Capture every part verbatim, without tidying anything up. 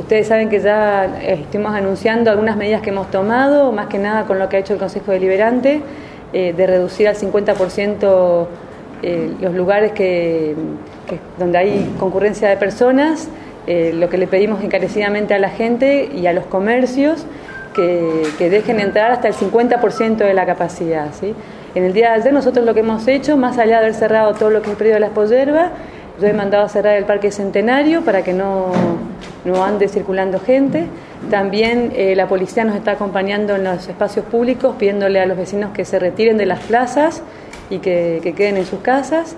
Ustedes saben que ya estuvimos anunciando algunas medidas que hemos tomado, más que nada con lo que ha hecho el Consejo Deliberante, eh, de reducir al cincuenta por ciento eh, los lugares que, que, donde hay concurrencia de personas. Eh, lo que le pedimos encarecidamente a la gente y a los comercios, que, que dejen entrar hasta el cincuenta por ciento de la capacidad, ¿sí? En el día de ayer nosotros lo que hemos hecho, más allá de haber cerrado todo lo que es el predio de Las Pollerbas, yo he mandado a cerrar el Parque Centenario para que no, no ande circulando gente. También eh, la policía nos está acompañando en los espacios públicos, pidiéndole a los vecinos que se retiren de las plazas y que, que queden en sus casas.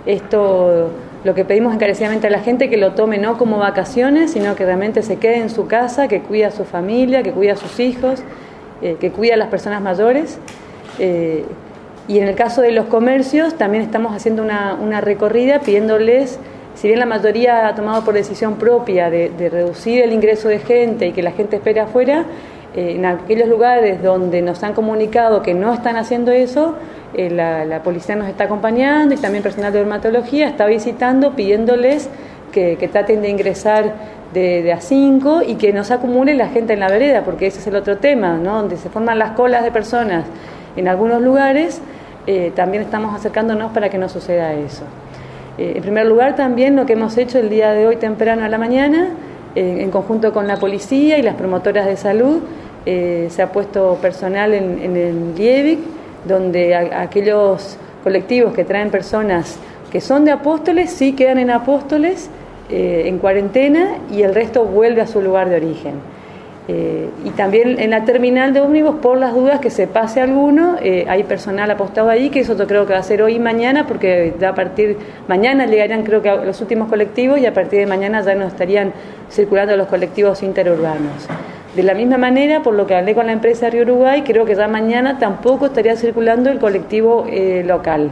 Esto, lo que pedimos encarecidamente a la gente, que lo tome no como vacaciones, sino que realmente se quede en su casa, que cuide a su familia, que cuide a sus hijos, eh, que cuide a las personas mayores. Eh, y en el caso de los comercios también estamos haciendo una, una recorrida pidiéndoles, si bien la mayoría ha tomado por decisión propia de, de reducir el ingreso de gente y que la gente espere afuera, eh, en aquellos lugares donde nos han comunicado que no están haciendo eso, eh, la, la policía nos está acompañando y también personal de dermatología está visitando, pidiéndoles que, que traten de ingresar de, de a cinco y que no se acumule la gente en la vereda, porque ese es el otro tema, ¿no? Donde se forman las colas de personas en algunos lugares. Eh, también estamos acercándonos para que no suceda eso. Eh, en primer lugar, también lo que hemos hecho el día de hoy temprano a la mañana, eh, en conjunto con la policía y las promotoras de salud, eh, se ha puesto personal en, en el Liebig, donde a, a aquellos colectivos que traen personas que son de Apóstoles, sí quedan en Apóstoles, eh, en cuarentena, y el resto vuelve a su lugar de origen. Eh, y también en la terminal de ómnibus, por las dudas que se pase alguno, eh, hay personal apostado ahí, que eso yo creo que va a ser hoy y mañana, porque ya a partir mañana llegarían creo que los últimos colectivos y a partir de mañana ya no estarían circulando los colectivos interurbanos. De la misma manera, por lo que hablé con la empresa Río Uruguay, creo que ya mañana tampoco estaría circulando el colectivo eh, local.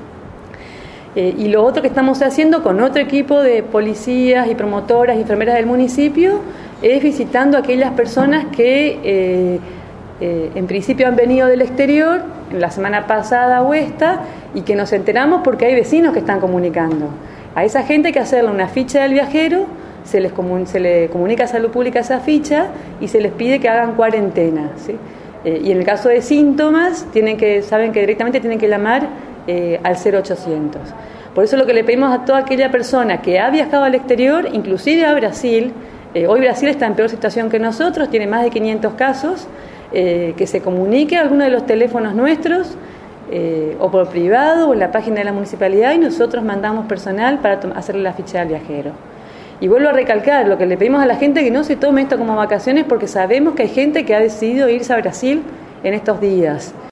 Eh, y lo otro que estamos haciendo con otro equipo de policías y promotoras y enfermeras del municipio es visitando a aquellas personas que eh, eh, en principio han venido del exterior, la semana pasada o esta, y que nos enteramos porque hay vecinos que están comunicando. A esa gente hay que hacerle una ficha del viajero, se les comun- se le comunica a Salud Pública esa ficha y se les pide que hagan cuarentena, ¿sí? Eh, y en el caso de síntomas, tienen que, saben que directamente tienen que llamar eh, al cero ochocientos. Por eso lo que le pedimos a toda aquella persona que ha viajado al exterior, inclusive a Brasil, eh, hoy Brasil está en peor situación que nosotros, tiene más de quinientos casos, eh, que se comunique a alguno de los teléfonos nuestros, eh, o por privado o en la página de la municipalidad, y nosotros mandamos personal para hacerle la ficha al viajero. Y vuelvo a recalcar, lo que le pedimos a la gente, que no se tome esto como vacaciones, porque sabemos que hay gente que ha decidido irse a Brasil en estos días.